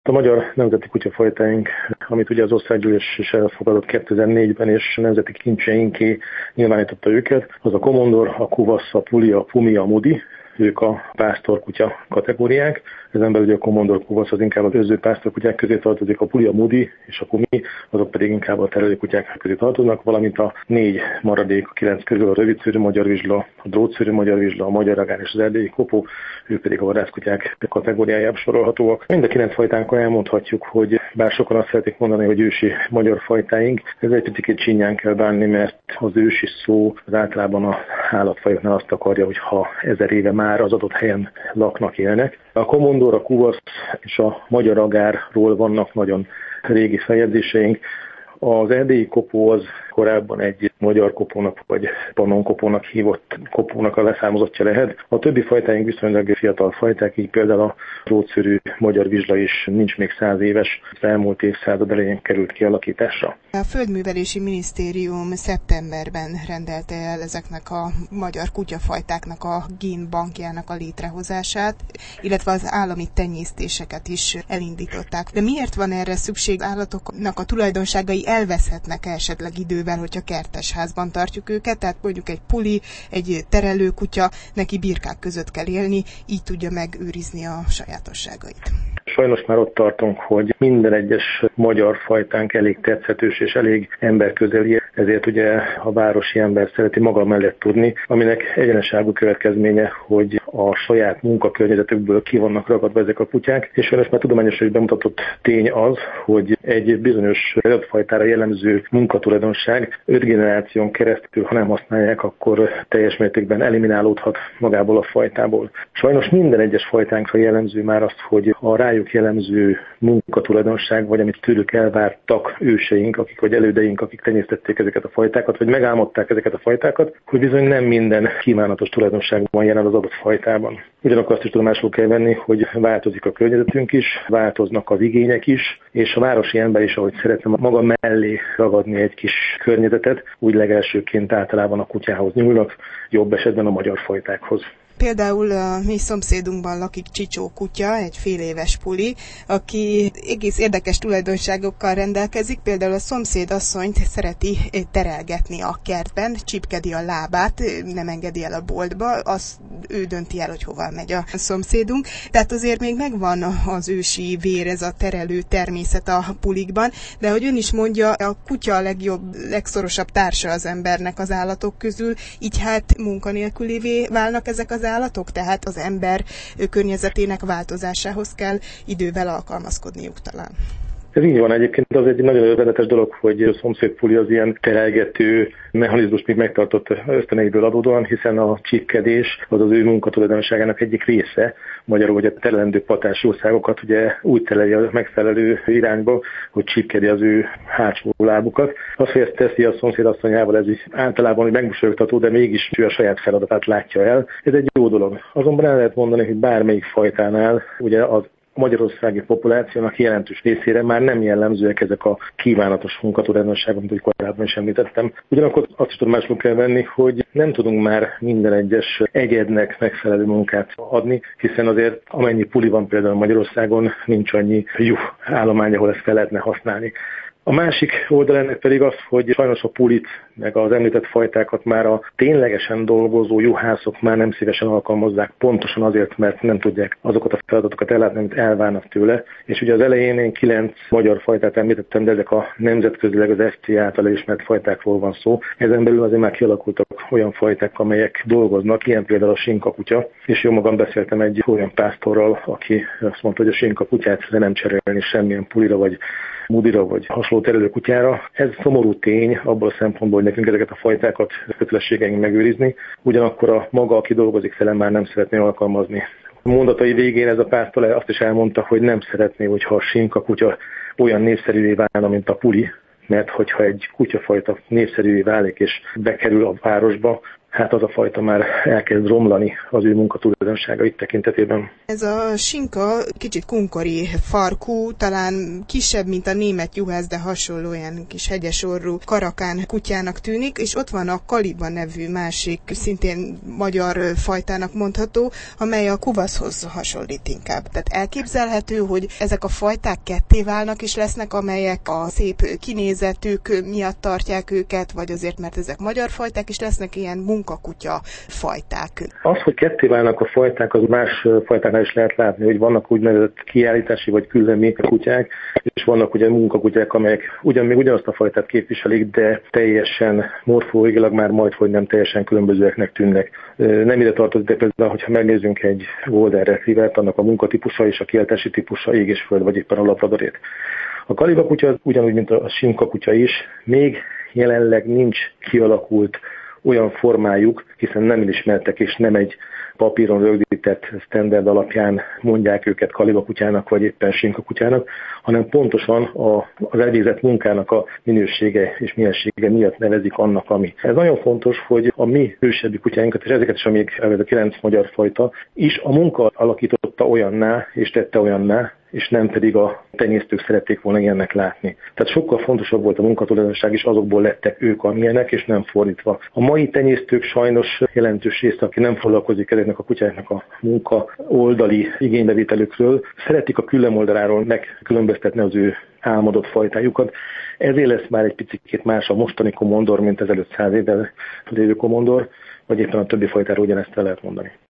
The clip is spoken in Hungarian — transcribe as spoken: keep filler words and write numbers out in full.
A magyar nemzeti kutyafajtáink, amit ugye az országgyűlés is elfogadott kétezer-négyben, és nemzeti kincseinké nyilvánította őket, az a komondor, a kuvasz, a puli, a pumi, a mudi, ők a pásztorkutya kategóriák. Ezen belül ugye a komondor kuvasz az inkább az őző pásztorkutyák közé tartozik, a puli, a mudi és a pumi, azok pedig inkább a terelőkutyák közé tartoznak, valamint a négy maradék, a kilenc közül a rövidszőrű magyar vizsla, a drótszőrű magyar vizsla, a magyar agár és az erdélyi kopó, ők pedig a vadászkutyák kategóriájába sorolhatóak. Mind a kilenc fajtánkon elmondhatjuk, hogy bár sokan azt szeretik mondani, hogy ősi magyar fajtáink, ez egy picit csinyán kell bánni, mert az ősi szó az általában a állatfajoknál azt akarja, hogy ha ezer éve már az adott helyen laknak, élnek. A komondor, a kuvasz és a magyar agárról vannak nagyon régi feljegyzéseink. Az erdélyi kopó az korábban egy magyar kopónak vagy pannonkopónak hívott kopónak a leszármazottja lehet. A többi fajtáink viszonylag fiatal fajták, így például a drótszőrű magyar vizsla is nincs még száz éves, az elmúlt évszázad elején került kialakításra. A Földművelési Minisztérium szeptemberben rendelte el ezeknek a magyar kutyafajtáknak a génbankjának a létrehozását, illetve az állami tenyésztéseket is elindították. De miért van erre szükség? Állatoknak a tulajdonságai elveszhetnek esetleg idővel, hogyha kertesházban tartjuk őket, tehát mondjuk egy puli, egy terelőkutya, neki birkák között kell élni, így tudja megőrizni a sajátosságait. Sajnos már ott tartunk, hogy minden egyes magyar fajtánk elég tetszetős és elég emberközeli, ezért ugye a városi ember szereti maga mellett tudni, aminek egyeneságú következménye, hogy a saját munkakörnyezetükből ki vannak ragadva ezek a kutyák, és sajnos már tudományosan is bemutatott tény az, hogy egy bizonyos fajtára jellemző munkatulajdonság öt generáción keresztül, ha nem használják, akkor teljes mértékben eliminálódhat magából a fajtából. Sajnos minden egyes fajtánkra jellemző már azt, hogy a rájuk jellemző munkatulajdonság, vagy amit tőlük elvártak őseink, akik vagy elődeink, akik tenyésztették ezeket a fajtákat, vagy megálmodták ezeket a fajtákat, hogy bizony nem minden kívánatos tulajdonság van jelen az adott fajtában. Ugyanakkor azt is tudomásul kell venni, hogy változik a környezetünk is, változnak az igények is, és a városi ember is, ahogy szeretne maga mellé ragadni egy kis környezetet, úgy legelsőként általában a kutyához nyúlnak, jobb esetben a magyar fajtákhoz. Például a mi szomszédunkban lakik Csicsó kutya, egy fél éves puli, aki egész érdekes tulajdonságokkal rendelkezik. Például a szomszéd asszonyt szereti terelgetni a kertben, csipkedi a lábát, nem engedi el a boltba, az ő dönti el, hogy hova megy a szomszédunk. Tehát azért még megvan az ősi vér, ez a terelő természet a pulikban, de hogy ön is mondja, a kutya a legjobb, legszorosabb társa az embernek az állatok közül, így hát munkanélkülévé válnak ezek az állatok, tehát az ember környezetének változásához kell idővel alkalmazkodniuk talán. Ez így van egyébként, az egy nagyon örvendetes dolog, hogy a szomszédpuli az ilyen terelgető mechanizmus még megtartott ösztöneiből adódóan, hiszen a csipkedés az az ő munkatulajdonságának egyik része. Magyarul, hogy a terelendő patás jószágokat ugye úgy terelje a megfelelő irányba, hogy csipkedi az ő hátsó lábukat. Az, hogy ezt teszi a szomszédasszonyával, ez is általában megmosolyogtató, de mégis ő a saját feladatát látja el. Ez egy jó dolog. Azonban el lehet mondani, hogy bármelyik fajtánál ugye az a magyarországi populációnak jelentős részére már nem jellemzőek ezek a kívánatos munkatulajdonságok, mint ahogy korábban is említettem. Ugyanakkor azt is tudomásul kell venni, hogy nem tudunk már minden egyes egyednek megfelelő munkát adni, hiszen azért amennyi puli van például Magyarországon, nincs annyi juh állomány, ahol ezt fel lehetne használni. A másik oldal ennek pedig az, hogy sajnos a pulit, meg az említett fajtákat már a ténylegesen dolgozó juhászok már nem szívesen alkalmazzák, pontosan azért, mert nem tudják azokat a feladatokat ellátni, amit elvárnak tőle. És ugye az elején én kilenc magyar fajtát említettem, de ezek a nemzetközileg az ef cé által ismert fajtákról van szó. Ezen belül azért már kialakultak olyan fajták, amelyek dolgoznak, ilyen például a sinkakutya. És jó magam beszéltem egy olyan pásztorral, aki azt mondta, hogy a sinkakutyát le nem cserélni semmilyen pulira vagy mudira vagy hasonló terelőkutyára. Ez szomorú tény abból a szempontból, hogy nekünk ezeket a fajtákat kötelességeink megőrizni, ugyanakkor a maga, aki dolgozik vele, már nem szeretné alkalmazni. A mondatai végén ez a pásztor azt is elmondta, hogy nem szeretné, hogyha a sinkakutya olyan népszerűvé válna, mint a puli, mert hogyha egy kutyafajta népszerűvé válik és bekerül a városba, hát az a fajta már elkezd romlani az ő munkatulajdonságait tekintetében. Ez a sinka kicsit kunkori farkú, talán kisebb, mint a német juhász, de hasonló ilyen kis hegyesorú karakán kutyának tűnik, és ott van a Kaliba nevű másik, szintén magyar fajtának mondható, amely a kuvaszhoz hasonlít inkább. Tehát elképzelhető, hogy ezek a fajták ketté válnak és lesznek, amelyek a szép kinézetük miatt tartják őket, vagy azért, mert ezek magyar fajták, és lesznek ilyen munkakutya fajták. Az, hogy ketté válnak a fajták, az más fajtáknál is lehet látni, hogy vannak úgynevezett kiállítási vagy küldemi kutyák, és vannak ugye munkakutyák, amelyek ugyan még ugyanazt a fajtát képviselik, de teljesen morfológilag már majdhogy nem teljesen különbözőeknek tűnnek. Nem ide tartozik, de például, hogyha megnézzünk egy Golden Retrievert, annak a munkatípusa és a kiáltási típusa ég és föld, vagy éppen a labradorét. A Kaliba kutya ugyanúgy, mint a sinka kutya is, még jelenleg nincs kialakult olyan formájuk, hiszen nem ismertek és nem egy papíron rögzített standard alapján mondják őket Kaliba kutyának vagy éppen sinka kutyának, hanem pontosan a, az elvégzett munkának a minősége és miensége miatt nevezik annak, ami. Ez nagyon fontos, hogy a mi hősebbi kutyáinkat, és ezeket is, amíg a kilenc magyar fajta, is a munka alakította olyanná és tette olyanná, és nem pedig a tenyésztők szerették volna ilyennek látni. Tehát sokkal fontosabb volt a munkatulajdonság, és azokból lettek ők amilyenek, és nem fordítva. A mai tenyésztők sajnos jelentős része, aki nem foglalkozik ezeknek a kutyáknak a munka oldali igénybevételükről, szeretik a küllemoldaláról megkülönböztetni az ő álmodott fajtájukat. Ezért lesz már egy picit más a mostani komondor, mint ezelőtt száz évvel lévő komondor, vagy éppen a többi fajtáról ugyanezt el lehet mondani.